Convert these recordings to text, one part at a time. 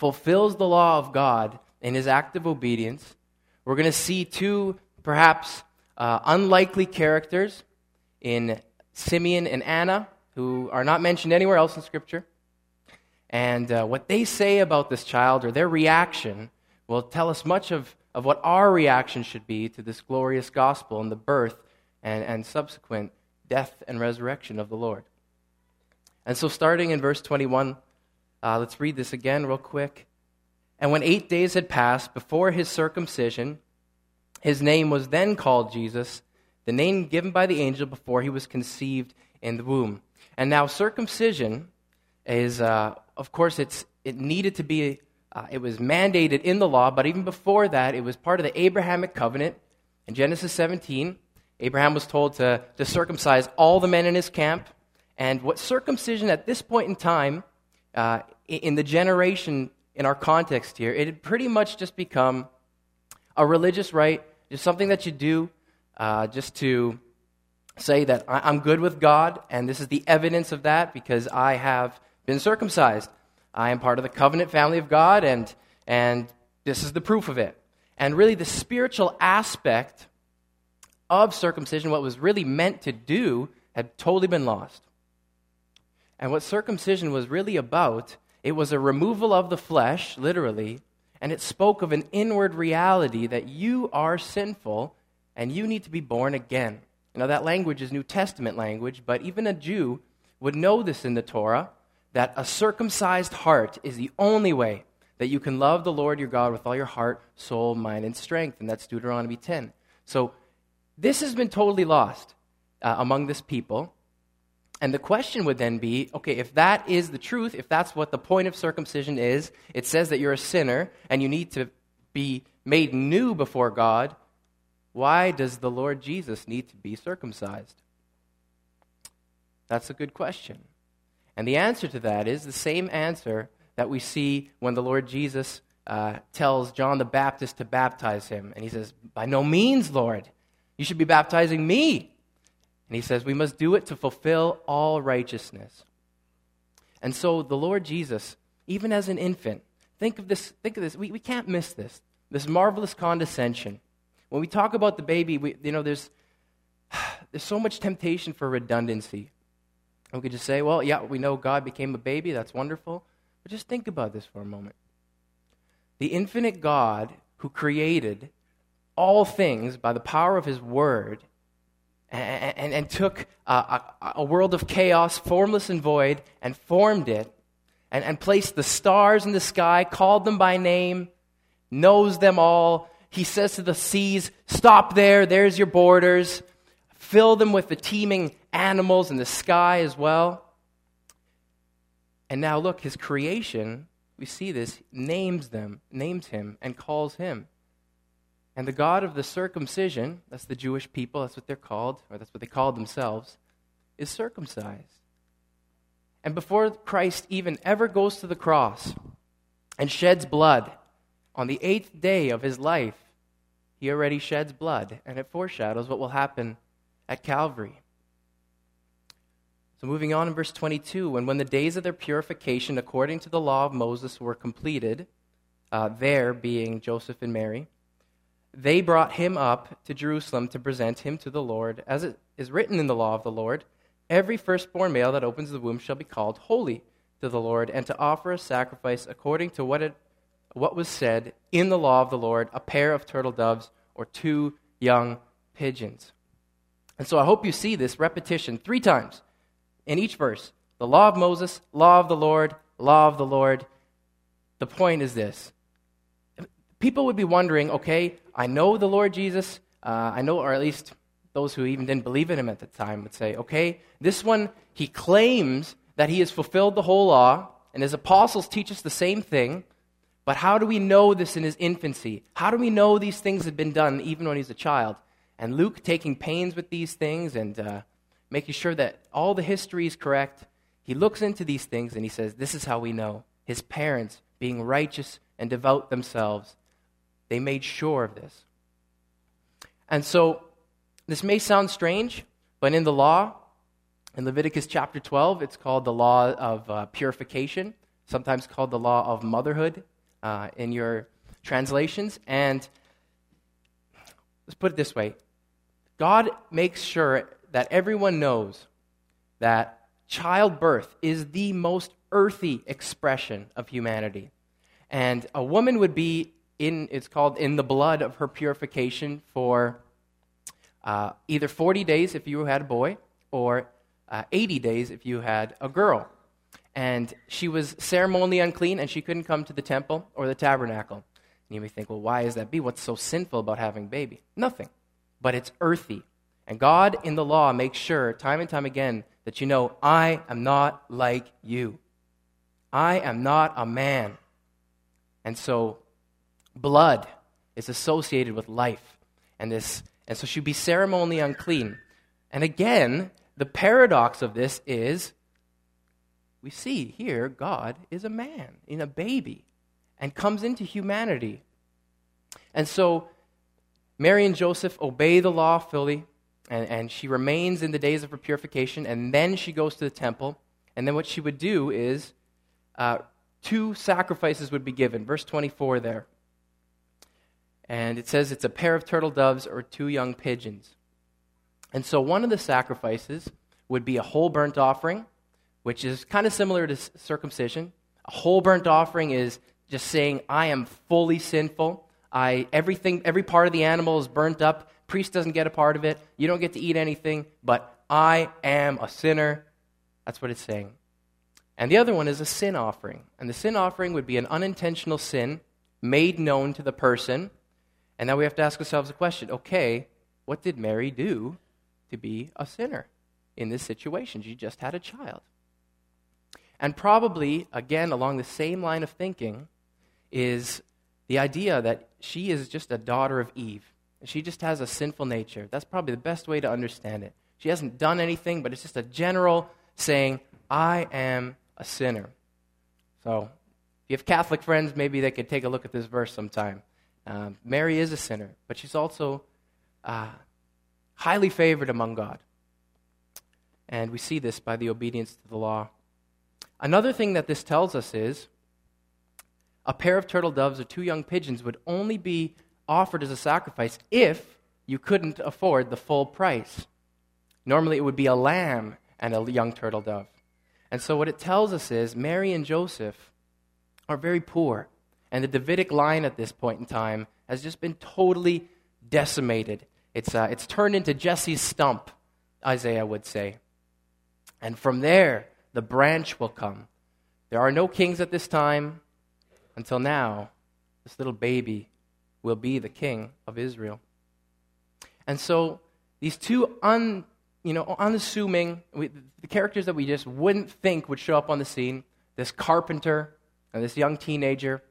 fulfills the law of God in his act of obedience. We're going to see two perhaps unlikely characters in Simeon and Anna, who are not mentioned anywhere else in Scripture. And what they say about this child, or their reaction, will tell us much of what our reaction should be to this glorious gospel and the birth and subsequent death and resurrection of the Lord. And so starting in verse 21, let's read this again real quick. And when 8 days had passed before his circumcision, his name was then called Jesus, the name given by the angel before he was conceived in the womb. And now circumcision is, of course, it needed to be, it was mandated in the law, but even before that, it was part of the Abrahamic covenant. In Genesis 17, Abraham was told to circumcise all the men in his camp. And what circumcision at this point in time, in the generation, in our context here, it had pretty much just become a religious rite, just something that you do just to say that I'm good with God, and this is the evidence of that because I have been circumcised. I am part of the covenant family of God, and this is the proof of it. And really the spiritual aspect of circumcision, what was really meant to do, had totally been lost. And what circumcision was really about, it was a removal of the flesh, literally, and it spoke of an inward reality that you are sinful and you need to be born again. Now that language is New Testament language, but even a Jew would know this in the Torah, that a circumcised heart is the only way that you can love the Lord your God with all your heart, soul, mind, and strength, and that's Deuteronomy 10. So this has been totally lost among this people. And the question would then be, okay, if that is the truth, if that's what the point of circumcision is, it says that you're a sinner and you need to be made new before God, why does the Lord Jesus need to be circumcised? That's a good question. And the answer to that is the same answer that we see when the Lord Jesus tells John the Baptist to baptize him. And he says, by no means, Lord, you should be baptizing me. And he says, we must do it to fulfill all righteousness. And so the Lord Jesus, even as an infant, think of this, we can't miss this marvelous condescension. When we talk about the baby, there's so much temptation for redundancy. We could just say, well, yeah, we know God became a baby, that's wonderful. But just think about this for a moment. The infinite God who created all things by the power of his word and took a world of chaos, formless and void, and formed it, and placed the stars in the sky, called them by name, knows them all. He says to the seas, stop there, there's your borders. Fill them with the teeming animals in the sky as well. And now look, his creation, we see this, names him, and calls him. And the God of the circumcision, that's the Jewish people, that's what they're called, or that's what they called themselves, is circumcised. And before Christ even ever goes to the cross and sheds blood, on the 8th day of his life, he already sheds blood, and it foreshadows what will happen at Calvary. So moving on in verse 22, and when the days of their purification according to the law of Moses were completed, there being Joseph and Mary, they brought him up to Jerusalem to present him to the Lord. As it is written in the law of the Lord, every firstborn male that opens the womb shall be called holy to the Lord, and to offer a sacrifice according to what was said in the law of the Lord, a pair of turtle doves or 2 young pigeons. And so I hope you see this repetition 3 times in each verse. The law of Moses, law of the Lord, law of the Lord. The point is this. People would be wondering, okay, I know the Lord Jesus, I know, or at least those who even didn't believe in him at the time would say, okay, this one, he claims that he has fulfilled the whole law, and his apostles teach us the same thing, but how do we know this in his infancy? How do we know these things had been done even when he's a child? And Luke, taking pains with these things and making sure that all the history is correct, he looks into these things and he says, this is how we know. His parents, being righteous and devout themselves, they made sure of this. And so, this may sound strange, but in the law, in Leviticus chapter 12, it's called the law of purification, sometimes called the law of motherhood. in your translations. And let's put it this way. God makes sure that everyone knows that childbirth is the most earthy expression of humanity. And a woman would be it's called in the blood of her purification for either 40 days if you had a boy, or 80 days if you had a girl. And she was ceremonially unclean, and she couldn't come to the temple or the tabernacle. And you may think, well, why is that be? What's so sinful about having a baby? Nothing. But it's earthy. And God in the law makes sure, time and time again, that you know, I am not like you. I am not a man. And so, blood is associated with life. And so she'd be ceremonially unclean. And again, the paradox of this is, we see here, God is a man, in a baby, and comes into humanity. And so, Mary and Joseph obey the law fully, and she remains in the days of her purification, and then she goes to the temple. And then what she would do is, 2 sacrifices would be given. Verse 24 there. And it says it's a pair of turtle doves or 2 young pigeons. And so one of the sacrifices would be a whole burnt offering, which is kind of similar to circumcision. A whole burnt offering is just saying, I am fully sinful. Every part of the animal is burnt up. Priest doesn't get a part of it. You don't get to eat anything, but I am a sinner. That's what it's saying. And the other one is a sin offering. And the sin offering would be an unintentional sin made known to the person. And now we have to ask ourselves a question. Okay, what did Mary do to be a sinner in this situation? She just had a child. And probably, again, along the same line of thinking, is the idea that she is just a daughter of Eve. She just has a sinful nature. That's probably the best way to understand it. She hasn't done anything, but it's just a general saying, I am a sinner. So, if you have Catholic friends, maybe they could take a look at this verse sometime. Mary is a sinner, but she's also highly favored among God. And we see this by the obedience to the law. Another thing that this tells us is a pair of turtle doves or 2 young pigeons would only be offered as a sacrifice if you couldn't afford the full price. Normally it would be a lamb and a young turtle dove. And so what it tells us is Mary and Joseph are very poor. And the Davidic line at this point in time has just been totally decimated. It's turned into Jesse's stump, Isaiah would say. And from there, the branch will come. There are no kings at this time. Until now, this little baby will be the king of Israel. And so these 2 unassuming, the characters that we just wouldn't think would show up on the scene, this carpenter and this young teenager,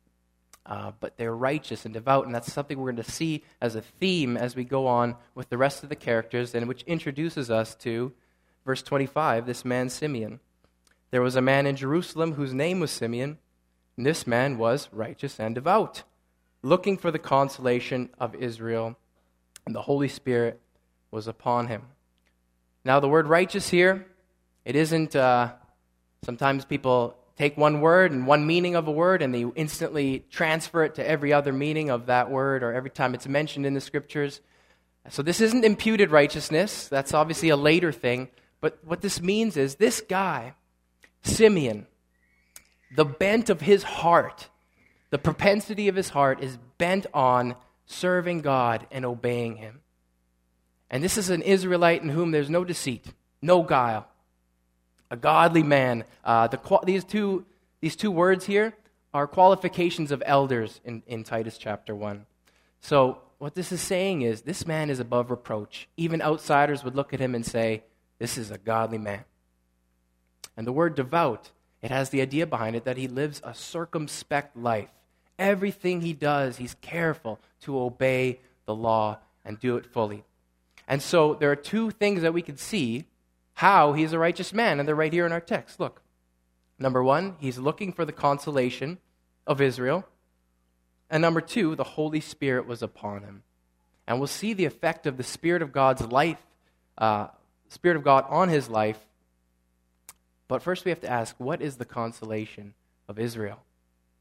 but they're righteous and devout, and that's something we're going to see as a theme as we go on with the rest of the characters, and which introduces us to verse 25, this man Simeon. There was a man in Jerusalem whose name was Simeon, and this man was righteous and devout, looking for the consolation of Israel, and the Holy Spirit was upon him. Now, the word righteous here, it isn't, sometimes people take one word and one meaning of a word, and they instantly transfer it to every other meaning of that word, or every time it's mentioned in the Scriptures. So this isn't imputed righteousness. That's obviously a later thing. But what this means is this guy, Simeon, the bent of his heart, the propensity of his heart is bent on serving God and obeying Him. And this is an Israelite in whom there's no deceit, no guile, a godly man. These two words here are qualifications of elders in Titus chapter 1. So what this is saying is this man is above reproach. Even outsiders would look at him and say, this is a godly man. And the word devout, it has the idea behind it that he lives a circumspect life. Everything he does, he's careful to obey the law and do it fully. And so there are 2 things that we can see how he's a righteous man, and they're right here in our text. Look. Number 1, he's looking for the consolation of Israel. And number 2, the Holy Spirit was upon him. And we'll see the effect of the Spirit of God's life, Spirit of God on his life. But first we have to ask, what is the consolation of Israel?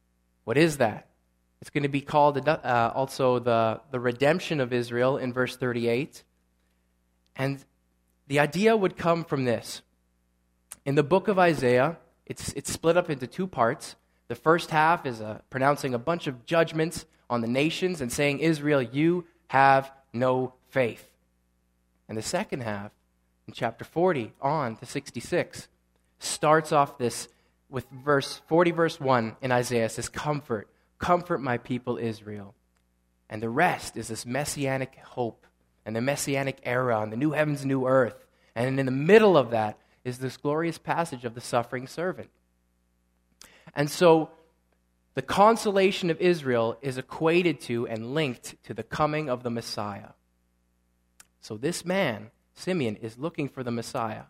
What is that? It's going to be called also the redemption of Israel in verse 38. And the idea would come from this. In the book of Isaiah, it's split up into two parts. The first half is pronouncing a bunch of judgments on the nations and saying, Israel, you have no faith. And the second half, in chapter 40 on to 66, starts off this with verse 1 in Isaiah. It says, comfort my people Israel. And the rest is this messianic hope and the messianic era and the new heavens, new earth. And in the middle of that is this glorious passage of the suffering servant. And so the consolation of Israel is equated to and linked to the coming of the Messiah. So this man, Simeon, is looking for the Messiah.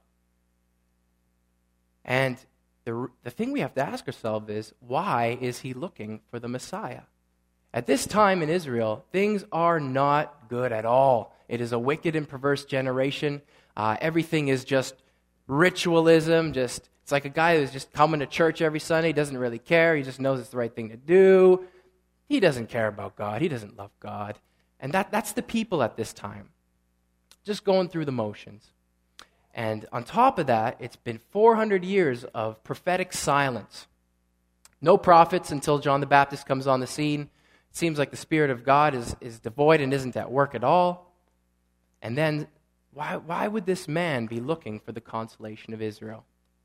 And the thing we have to ask ourselves is, why is he looking for the Messiah? At this time in Israel, things are not good at all. It is a wicked and perverse generation. Everything is just ritualism. It's like a guy who's just coming to church every Sunday. He doesn't really care. He just knows it's the right thing to do. He doesn't care about God. He doesn't love God. And that's the people at this time. Just going through the motions. And on top of that, it's been 400 years of prophetic silence. No prophets until John the Baptist comes on the scene. It seems like the Spirit of God is devoid and isn't at work at all. And then, why would this man be looking for the consolation of Israel?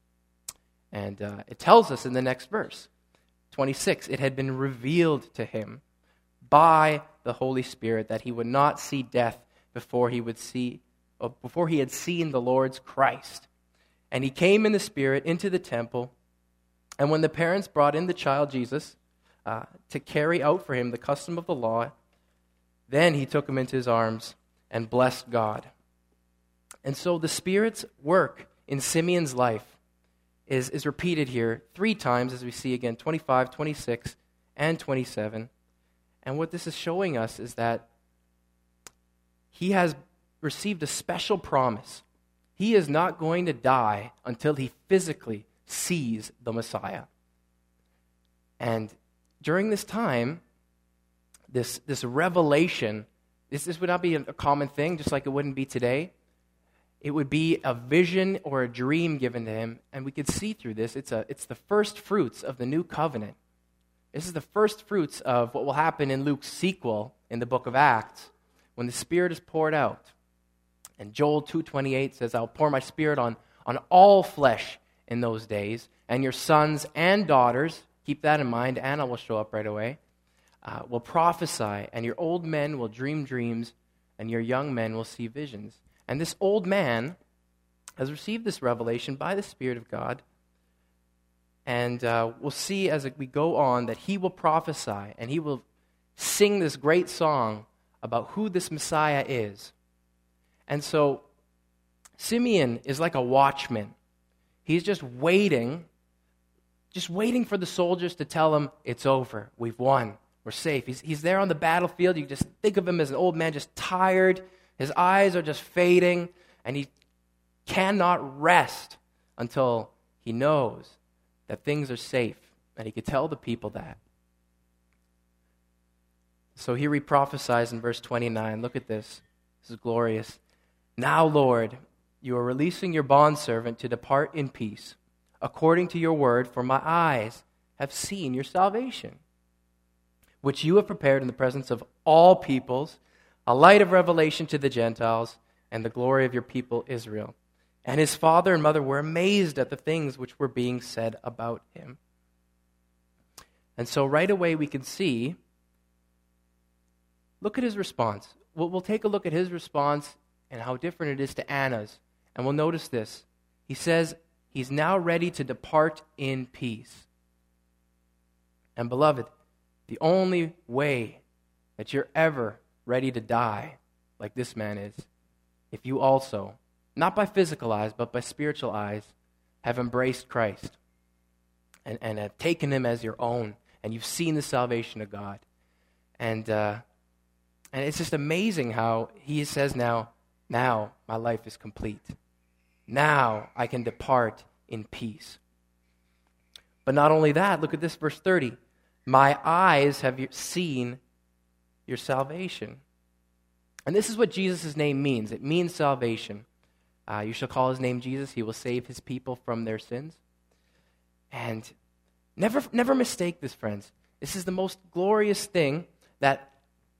And it tells us in the next verse, 26, it had been revealed to him by the Holy Spirit that he would not see death before he had seen the Lord's Christ. And he came in the Spirit into the temple, and when the parents brought in the child Jesus to carry out for him the custom of the law, then he took him into his arms and blessed God. And so the Spirit's work in Simeon's life is repeated here 3 times, as we see again, 25, 26, and 27. And what this is showing us is that he has received a special promise. He is not going to die until he physically sees the Messiah. And during this time, this revelation, this would not be a common thing, just like it wouldn't be today. It would be a vision or a dream given to him, and we could see through this. It's the first fruits of the new covenant. This is the first fruits of what will happen in Luke's sequel in the book of Acts, when the Spirit is poured out. And Joel 2:28 says, I'll pour my Spirit on all flesh in those days, and your sons and daughters, keep that in mind, Anna will show up right away, will prophesy, and your old men will dream dreams, and your young men will see visions. And this old man has received this revelation by the Spirit of God, and we'll see as we go on that he will prophesy, and he will sing this great song about who this Messiah is. And so Simeon is like a watchman. He's just waiting for the soldiers to tell him, it's over, we've won, we're safe. He's there on the battlefield. You just think of him as an old man, just tired. His eyes are just fading, and he cannot rest until he knows that things are safe, and he could tell the people that. So here he prophesies in verse 29. Look at this. This is glorious. Now, Lord, you are releasing your bondservant to depart in peace, according to your word, for my eyes have seen your salvation, which you have prepared in the presence of all peoples, a light of revelation to the Gentiles, and the glory of your people Israel. And his father and mother were amazed at the things which were being said about him. And so right away we can see, look at his response. We'll take a look at his response and how different it is to Anna's. And we'll notice this. He says he's now ready to depart in peace. And beloved, the only way that you're ever ready to die like this man is, if you also, not by physical eyes, but by spiritual eyes, have embraced Christ and have taken him as your own, and you've seen the salvation of God. And it's just amazing how he says now my life is complete. Now I can depart in peace. But not only that, look at this, verse 30. My eyes have seen your salvation. And this is what Jesus' name means. It means salvation. You shall call his name Jesus. He will save his people from their sins. And never mistake this, friends. This is the most glorious thing, that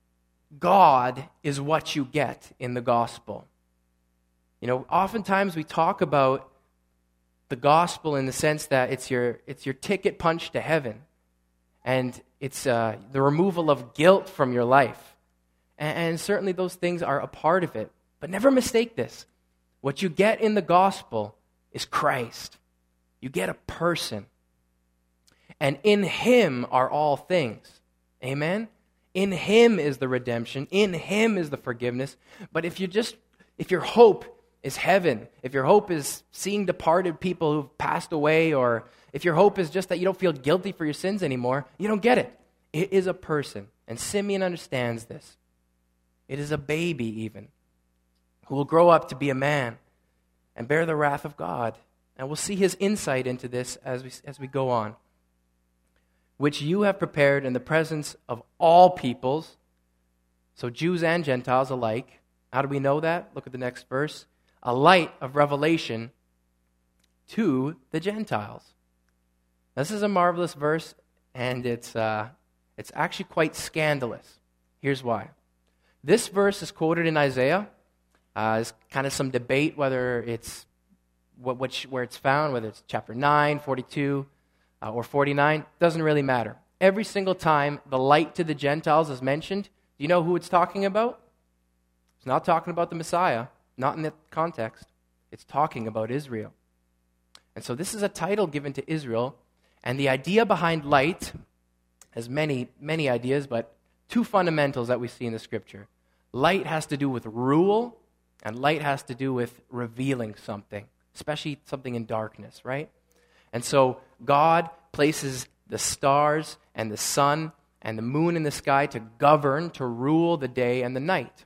God is what you get in the gospel. You know, oftentimes we talk about the gospel in the sense that it's your ticket punch to heaven. And it's the removal of guilt from your life. And certainly those things are a part of it. But never mistake this. What you get in the gospel is Christ. You get a person. And in him are all things. Amen? In him is the redemption. In him is the forgiveness. But if your hope is heaven, if your hope is seeing departed people who've passed away, or if your hope is just that you don't feel guilty for your sins anymore, you don't get it. It is a person. And Simeon understands this. It is a baby even, who will grow up to be a man and bear the wrath of God. And we'll see his insight into this as we go on. Which you have prepared in the presence of all peoples, so Jews and Gentiles alike. How do we know that? Look at the next verse. A light of revelation to the Gentiles. This is a marvelous verse, and it's actually quite scandalous. Here's why. This verse is quoted in Isaiah. There's kind of some debate whether it's where it's found, whether it's chapter 9, 42, or 49. Doesn't really matter. Every single time the light to the Gentiles is mentioned, do you know who it's talking about? It's not talking about the Messiah, not in that context. It's talking about Israel. And so this is a title given to Israel, and the idea behind light has many, many ideas, but two fundamentals that we see in the Scripture. Light has to do with rule, and light has to do with revealing something, especially something in darkness, right? And so God places the stars and the sun and the moon in the sky to govern, to rule the day and the night.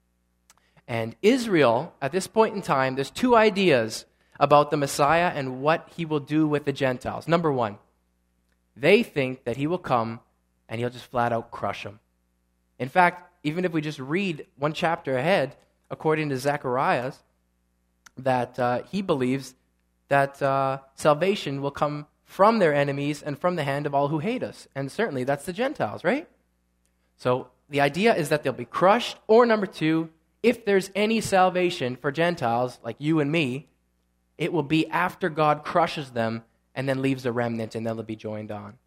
And Israel, at this point in time, there's two ideas about the Messiah and what he will do with the Gentiles. Number one, they think that he will come and he'll just flat out crush them. In fact, even if we just read one chapter ahead, according to Zacharias, that he believes that salvation will come from their enemies and from the hand of all who hate us. And certainly that's the Gentiles, right? So the idea is that they'll be crushed, or number two, if there's any salvation for Gentiles like you and me, it will be after God crushes them and then leaves a remnant, and they'll be joined on.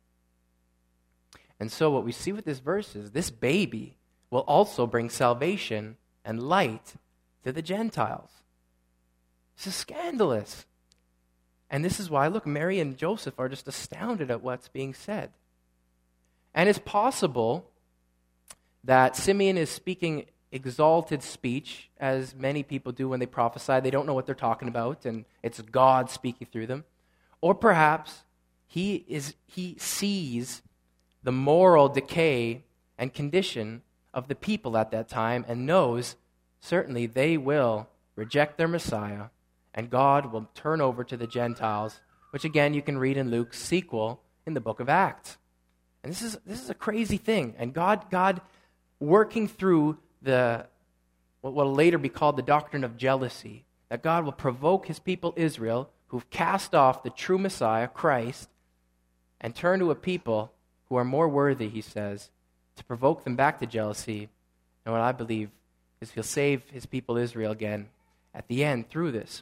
And so what we see with this verse is this baby will also bring salvation and light to the Gentiles. This is scandalous. And this is why, look, Mary and Joseph are just astounded at what's being said. And it's possible that Simeon is speaking exalted speech, as many people do when they prophesy. They don't know what they're talking about, and it's God speaking through them. Or perhaps he sees the moral decay and condition of the people at that time and knows certainly they will reject their Messiah, and God will turn over to the Gentiles, which again you can read in Luke's sequel in the book of Acts. And this is a crazy thing. And God working through what will later be called the doctrine of jealousy, that God will provoke his people Israel, who've cast off the true Messiah, Christ, and turn to a people who are more worthy, he says, to provoke them back to jealousy. And what I believe is he'll save his people Israel again at the end through this.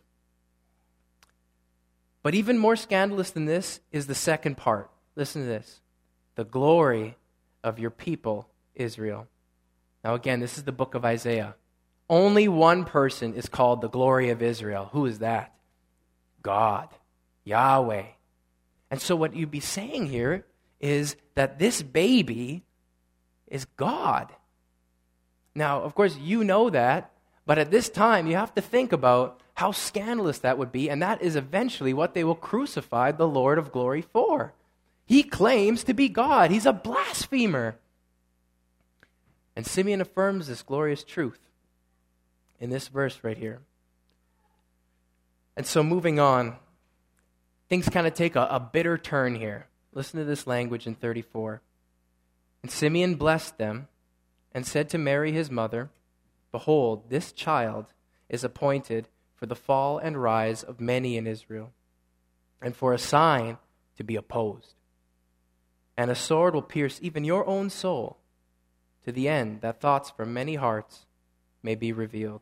But even more scandalous than this is the second part. Listen to this. The glory of your people, Israel. Now again, this is the book of Isaiah. Only one person is called the glory of Israel. Who is that? God, Yahweh. And so what you'd be saying here is that this baby is God. Now, of course, you know that, but at this time, you have to think about how scandalous that would be, and that is eventually what they will crucify the Lord of glory for. He claims to be God. He's a blasphemer. And Simeon affirms this glorious truth in this verse right here. And so moving on, things kind of take a bitter turn here. Listen to this language in 34. And Simeon blessed them and said to Mary his mother, Behold, this child is appointed for the fall and rise of many in Israel, and for a sign to be opposed. And a sword will pierce even your own soul, to the end that thoughts from many hearts may be revealed.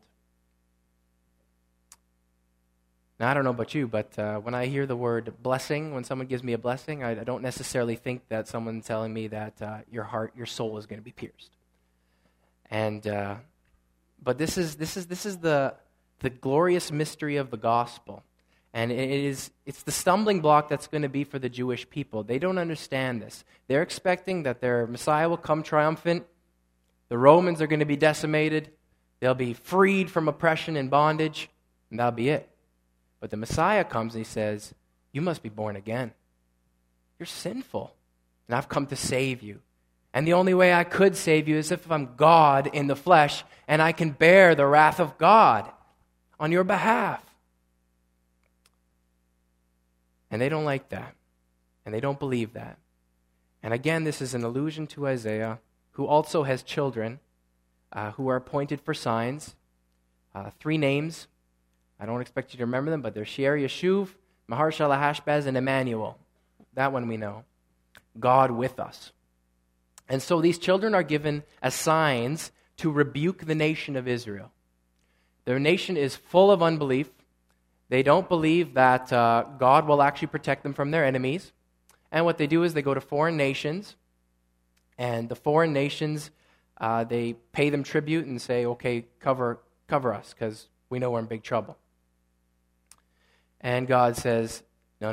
Now, I don't know about you, but when I hear the word blessing, when someone gives me a blessing, I don't necessarily think that someone's telling me that your soul is going to be pierced. And but this is the glorious mystery of the gospel, and it's the stumbling block that's going to be for the Jewish people. They don't understand this. They're expecting that their Messiah will come triumphant. The Romans are going to be decimated. They'll be freed from oppression and bondage, and that'll be it. But the Messiah comes and he says, you must be born again. You're sinful, and I've come to save you. And the only way I could save you is if I'm God in the flesh, and I can bear the wrath of God on your behalf. And they don't like that, and they don't believe that. And again, this is an allusion to Isaiah, who also has children who are appointed for signs. 3 names. I don't expect you to remember them, but they're Shear Yeshuv, Maher-Shalal-Hash-Baz, and Emmanuel. That one we know. God with us. And so these children are given as signs to rebuke the nation of Israel. Their nation is full of unbelief. They don't believe that God will actually protect them from their enemies. And what they do is they go to foreign nations, and the foreign nations, they pay them tribute and say, okay, cover us, because we know we're in big trouble. And God says, no.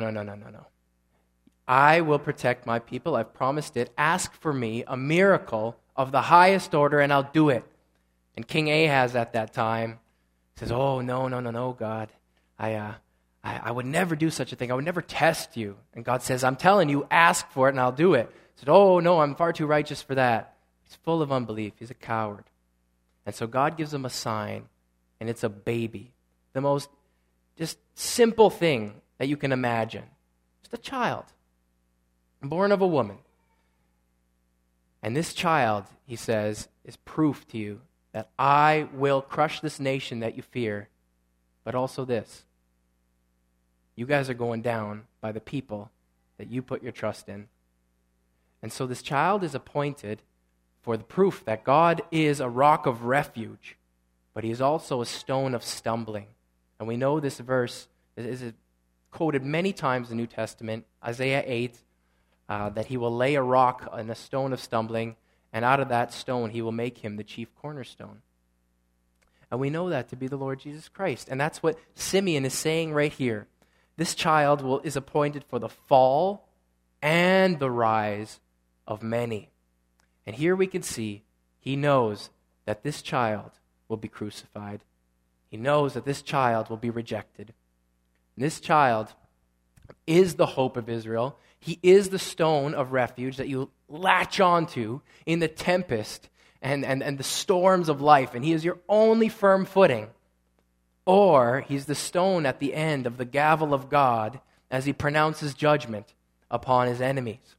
I will protect my people. I've promised it. Ask for me a miracle of the highest order, and I'll do it. And King Ahaz at that time says, oh, no, God. I would never do such a thing. I would never test you. And God says, I'm telling you, ask for it, and I'll do it. He said, oh, no, I'm far too righteous for that. He's full of unbelief. He's a coward. And so God gives him a sign, and it's a baby. The most just simple thing that you can imagine. Just a child, born of a woman. And this child, he says, is proof to you that I will crush this nation that you fear, but also this. You guys are going down by the people that you put your trust in. And so this child is appointed for the proof that God is a rock of refuge, but he is also a stone of stumbling. And we know this verse is quoted many times in the New Testament, Isaiah 8, that he will lay a rock and a stone of stumbling, and out of that stone he will make him the chief cornerstone. And we know that to be the Lord Jesus Christ. And that's what Simeon is saying right here. This child is appointed for the fall and the rise of many. And here we can see he knows that this child will be crucified. He knows that this child will be rejected. And this child is the hope of Israel. He is the stone of refuge that you latch onto in the tempest and the storms of life. And he is your only firm footing. Or he's the stone at the end of the gavel of God as he pronounces judgment upon his enemies.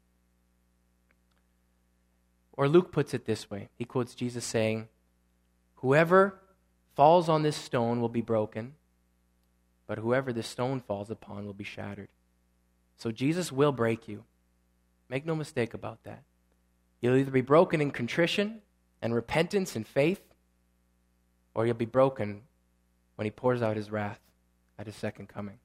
Or Luke puts it this way. He quotes Jesus saying, whoever falls on this stone will be broken, but whoever this stone falls upon will be shattered. So Jesus will break you. Make no mistake about that. You'll either be broken in contrition and repentance and faith, or you'll be broken when he pours out his wrath at his second coming.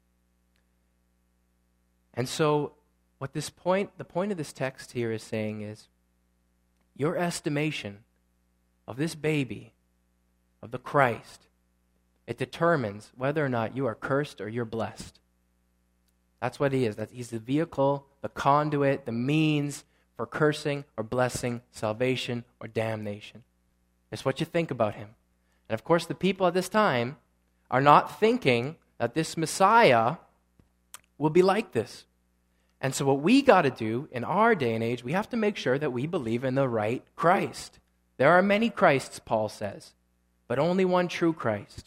And so what the point of this text here is saying is, your estimation of this baby, of the Christ, it determines whether or not you are cursed or you're blessed. That's what he is. He's the vehicle, the conduit, the means for cursing or blessing, salvation or damnation. It's what you think about him. And of course, the people at this time are not thinking that this Messiah will be like this. And so what we got to do in our day and age, we have to make sure that we believe in the right Christ. There are many Christs, Paul says, but only one true Christ.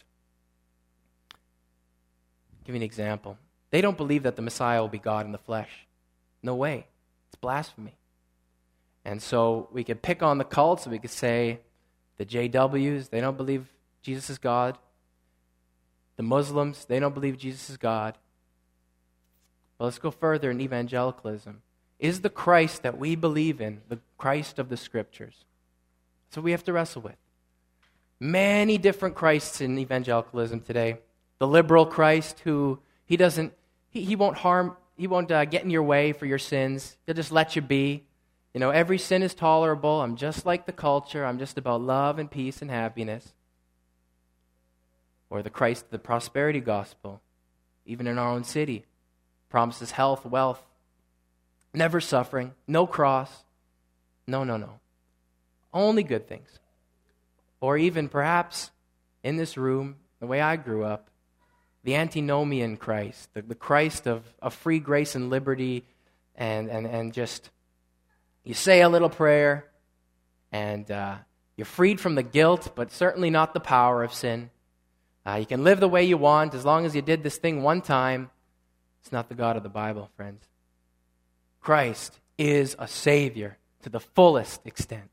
I'll give you an example. They don't believe that the Messiah will be God in the flesh. No way. It's blasphemy. And so we could pick on the cults. We could say the JWs, they don't believe Jesus is God. The Muslims, they don't believe Jesus is God. But let's go further in evangelicalism. Is the Christ that we believe in the Christ of the Scriptures? So we have to wrestle with. Many different Christs in evangelicalism today. The liberal Christ who he won't harm, he won't get in your way for your sins. He'll just let you be. You know, every sin is tolerable. I'm just like the culture. I'm just about love and peace and happiness. Or the Christ, the prosperity gospel, even in our own city, promises health, wealth, never suffering, no cross. No. Only good things. Or even perhaps in this room, the way I grew up, the antinomian Christ, the Christ of free grace and liberty, and just you say a little prayer, and you're freed from the guilt, but certainly not the power of sin. You can live the way you want as long as you did this thing one time. It's not the God of the Bible, friends. Christ is a Savior to the fullest extent.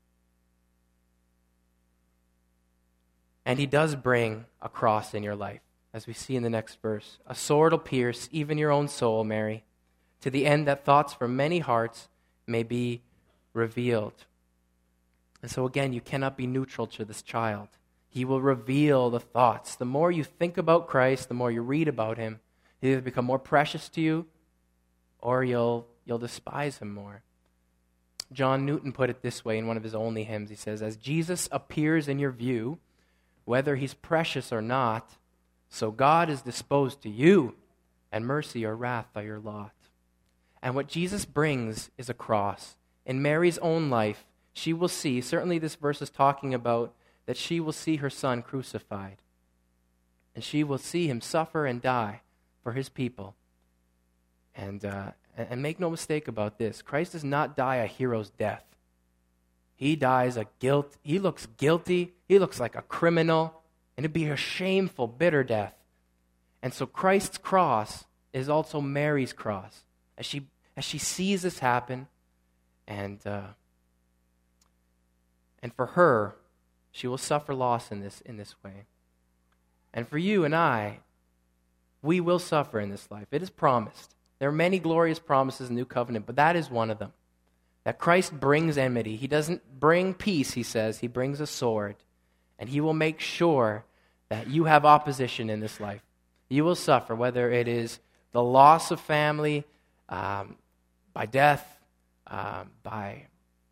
And He does bring a cross in your life, as we see in the next verse. A sword will pierce even your own soul, Mary, to the end that thoughts from many hearts may be revealed. And so again, you cannot be neutral to this child. He will reveal the thoughts. The more you think about Christ, the more you read about Him, He'll either become more precious to you or you'll despise Him more. John Newton put it this way in one of his only hymns. He says, as Jesus appears in your view, whether He's precious or not, so God is disposed to you, and mercy or wrath are your lot. And what Jesus brings is a cross. In Mary's own life, she will see, certainly this verse is talking about that she will see her Son crucified. And she will see Him suffer and die for His people. And make no mistake about this, Christ does not die a hero's death. He dies he looks guilty, he looks like a criminal, and it'd be a shameful, bitter death. And so Christ's cross is also Mary's cross. As she sees this happen, and for her, she will suffer loss in this way. And for you and I, we will suffer in this life. It is promised. There are many glorious promises in the New Covenant, but that is one of them. That Christ brings enmity. He doesn't bring peace, He says. He brings a sword. And He will make sure that you have opposition in this life. You will suffer, whether it is the loss of family, by death, by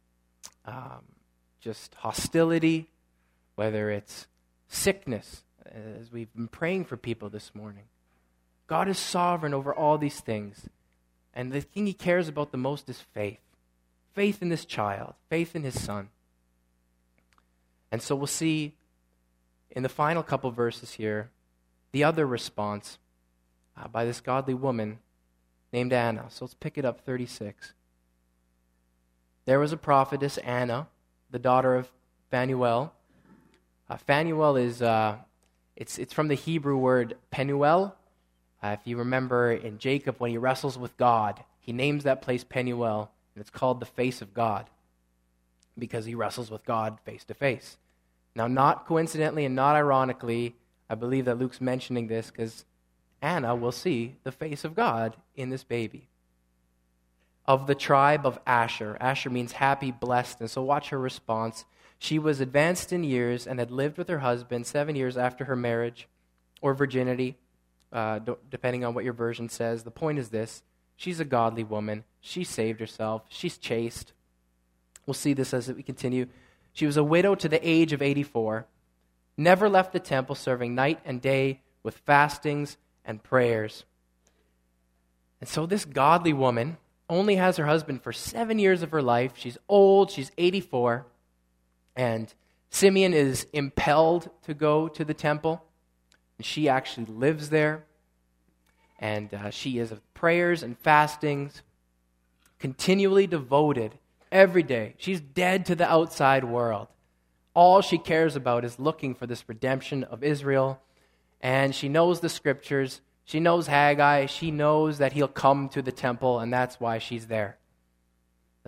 just hostility, whether it's sickness, as we've been praying for people this morning. God is sovereign over all these things. And the thing He cares about the most is faith. Faith in this child, faith in His Son. And so we'll see in the final couple verses here the other response by this godly woman named Anna. So let's pick it up, 36. There was a prophetess, Anna, the daughter of Phanuel. Phanuel is, it's from the Hebrew word Penuel. If you remember in Jacob, when he wrestles with God, he names that place Penuel, and it's called the face of God, because he wrestles with God face to face. Now, not coincidentally and not ironically, I believe that Luke's mentioning this because Anna will see the face of God in this baby. Of the tribe of Asher. Asher means happy, blessed, and so watch her response. She was advanced in years and had lived with her husband 7 years after her marriage, or virginity, depending on what your version says. The point is this: she's a godly woman. She saved herself. She's chaste. We'll see this as we continue. She was a widow to the age of 84, never left the temple, serving night and day with fastings and prayers. And so this godly woman only has her husband for 7 years of her life. She's old. She's 84. And Simeon is impelled to go to the temple. And she actually lives there. And she is of prayers and fastings, continually devoted every day. She's dead to the outside world. All she cares about is looking for this redemption of Israel. And she knows the scriptures. She knows Haggai. She knows that he'll come to the temple, and that's why she's there.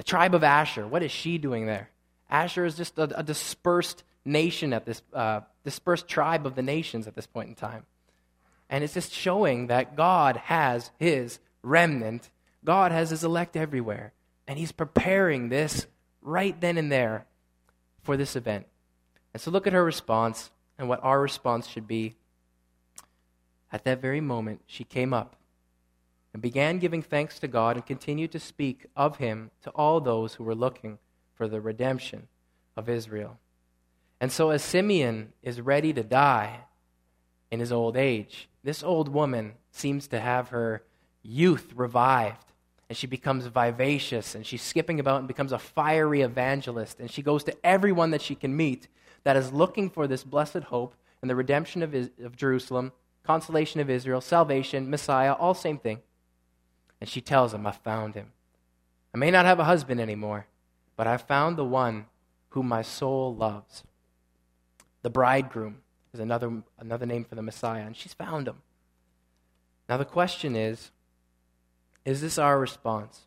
The tribe of Asher, what is she doing there? Asher is just a dispersed nation at this, dispersed tribe of the nations at this point in time. And it's just showing that God has his remnant. God has his elect everywhere. And he's preparing this right then and there for this event. And so look at her response and what our response should be. At that very moment, she came up and began giving thanks to God and continued to speak of him to all those who were looking for the redemption of Israel. And so as Simeon is ready to die in his old age, this old woman seems to have her youth revived, and she becomes vivacious, and she's skipping about and becomes a fiery evangelist, and she goes to everyone that she can meet that is looking for this blessed hope and the redemption of Jerusalem, consolation of Israel, salvation, Messiah, all same thing. And she tells him, I found him. I may not have a husband anymore, but I found the one whom my soul loves. The bridegroom is another name for the Messiah, and she's found him. Now the question is this our response?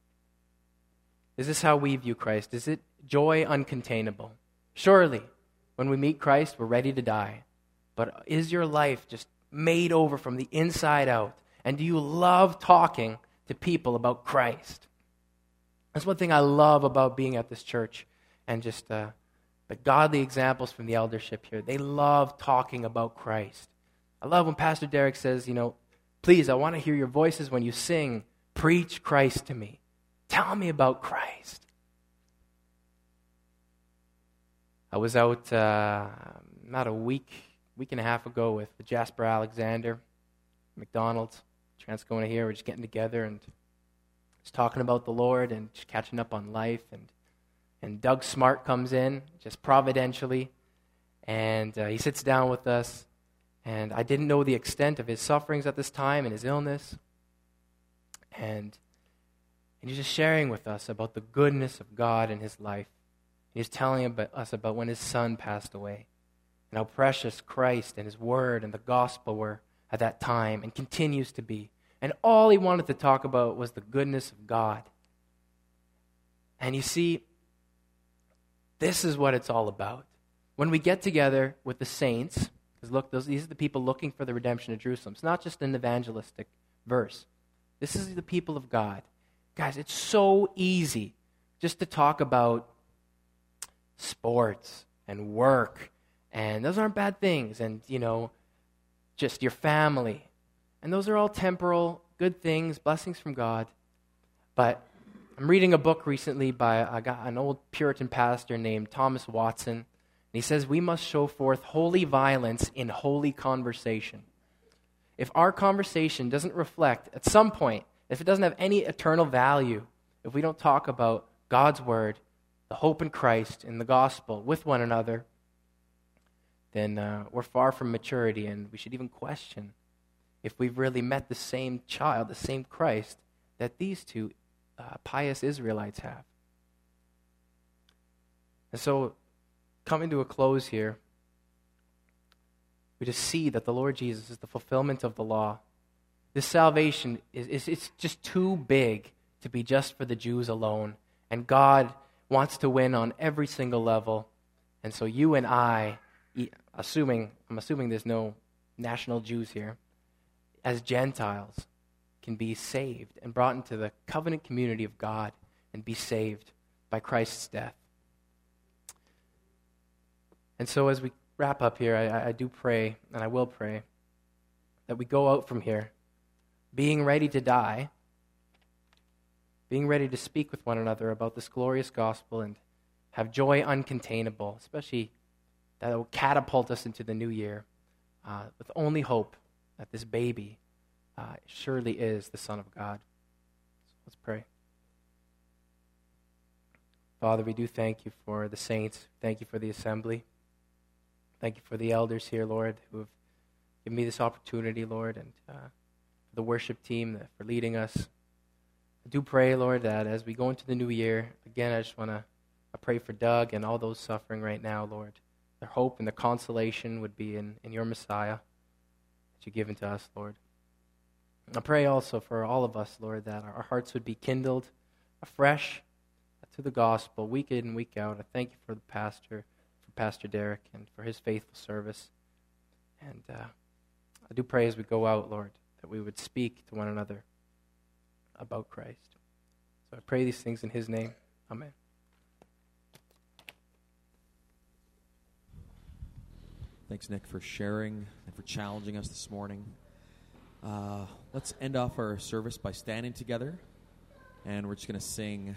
Is this how we view Christ? Is it joy uncontainable? Surely, when we meet Christ, we're ready to die. But is your life just made over from the inside out? And do you love talking to people about Christ? That's one thing I love about being at this church and just the godly examples from the eldership here. They love talking about Christ. I love when Pastor Derek says, please, I want to hear your voices when you sing. Preach Christ to me. Tell me about Christ. I was out not a week and a half ago with Jasper Alexander, McDonald's, Transcona here. We're just getting together and just talking about the Lord and just catching up on life. And Doug Smart comes in, just providentially, and he sits down with us. And I didn't know the extent of his sufferings at this time and his illness. And he's just sharing with us about the goodness of God in his life. He's telling us about when his son passed away and how precious Christ and his word and the gospel were at that time and continues to be. And all he wanted to talk about was the goodness of God. And you see, this is what it's all about. When we get together with the saints, because look, these are the people looking for the redemption of Jerusalem. It's not just an evangelistic verse. This is the people of God. Guys, it's so easy just to talk about sports and work, and those aren't bad things, and, just your family. And those are all temporal, good things, blessings from God. But I'm reading a book recently by an old Puritan pastor named Thomas Watson. And he says, we must show forth holy violence in holy conversation. If our conversation doesn't reflect, at some point, if it doesn't have any eternal value, if we don't talk about God's word, the hope in Christ, in the gospel, with one another, then we're far from maturity, and we should even question if we've really met the same child, the same Christ, that these two pious Israelites have. And so, coming to a close here, we just see that the Lord Jesus is the fulfillment of the law. This salvation, it's just too big to be just for the Jews alone. And God wants to win on every single level. And so you and I, I'm assuming there's no national Jews here, as Gentiles, can be saved and brought into the covenant community of God and be saved by Christ's death. And so as we wrap up here, I do pray, and I will pray, that we go out from here being ready to die, being ready to speak with one another about this glorious gospel and have joy uncontainable, especially that it will catapult us into the new year with only hope that this baby surely is the Son of God. So let's pray. Father, we do thank you for the saints. Thank you for the assembly. Thank you for the elders here, Lord, who have given me this opportunity, Lord, and for the worship team for leading us. I do pray, Lord, that as we go into the new year, again, I just want to pray for Doug and all those suffering right now, Lord. Their hope and their consolation would be in your Messiah that you've given to us, Lord. I pray also for all of us, Lord, that our hearts would be kindled afresh to the gospel week in and week out. I thank you for Pastor Derek, and for his faithful service. And I do pray as we go out, Lord, that we would speak to one another about Christ. So I pray these things in his name. Amen. Thanks, Nick, for sharing and for challenging us this morning. Let's end off our service by standing together, and we're just going to sing